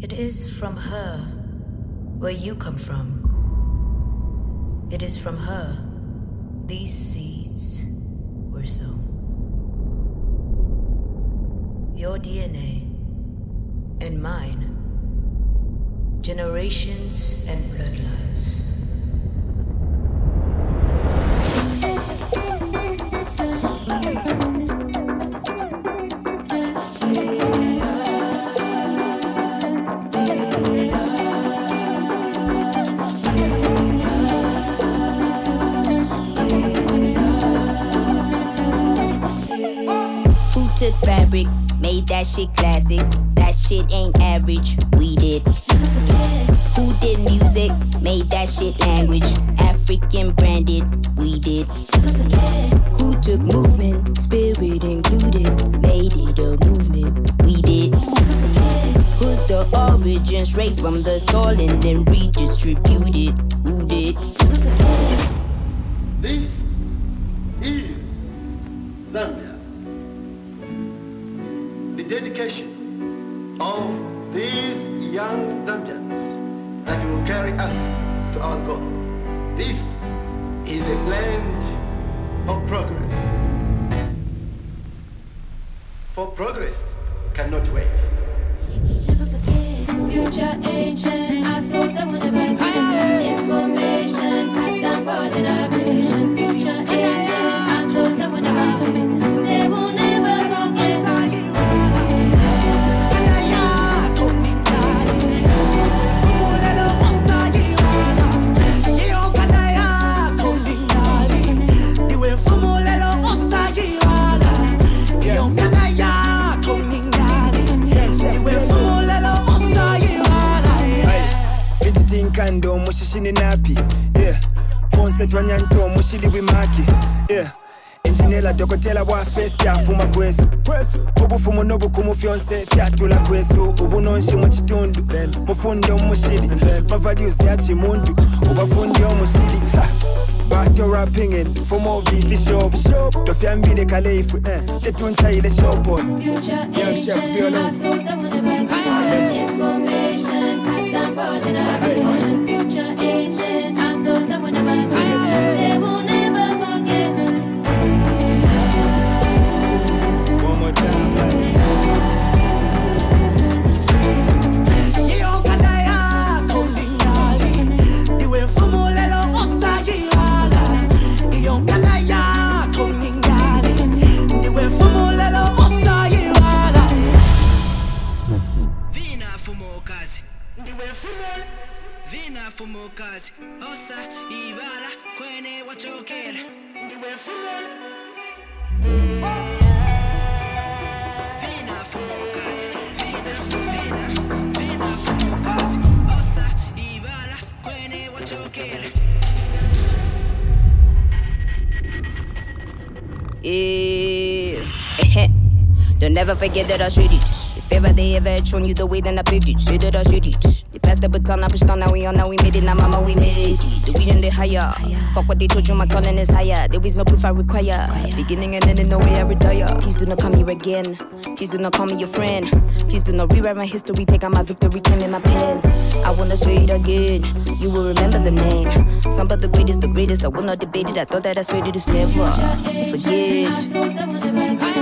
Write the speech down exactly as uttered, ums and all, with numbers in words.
It is from her where you come from. It is from her these seeds were sown. Your D N A and mine, generations and bloodlines. Fabric, made that shit classic. That shit ain't average, we did. Who did music, made that shit language. African branded, we did. Who took movement, spirit included, made it a movement, we did. Who's the origin, straight from the soil and then redistributed, who did? This is Zambia. The dedication of these young Zambians that will carry us to our goal. This is a land of progress. For progress cannot wait. Never forget, future ancient, our souls that will never get information passed down for generation. Future ancient, our souls that will never get it. They will never forget. Kando mushishini napi, yeah. Concept wanyanto mushili wimaki, yeah. Engineer dokotela wa face ya fuma kwesu. Obufumu nobukumu fyonse fyatula kwesu. Ubunonshi mu kitundu, mufundo mushili. My values ya chimuntu, ubafundi omushili. Back to rapping in, for more V shop. To fiambile kaleifu, eh. Tetuncha ile shopon. Young chef, be alone. Information passed down for generation. Future ancient, our souls that will never forget. They will never forget. One more time, man. Vina fumokazi, osa ibala kwene wachokera. Vina fumokazi, vina vina vina fumokazi, osa ibala kwene wachokera. Eh, don't ever forget that I should it. If ever they ever had shown you the way, then I paved it. Shit that I should it. They passed the baton, I pushed on, now we on, now we made it. Now mama, we made it. The vision they higher. Fuck what they told you, my calling is higher. There is no proof I require. Beginning and ending, no way I retire. Please do not call me again. Please do not call me your friend. Please do not rewrite my history. Take out my victory, claim in my pen. I wanna say it again. You will remember the name. Some of the greatest, the greatest. I will not debate it. I thought that I said it is never. Forget.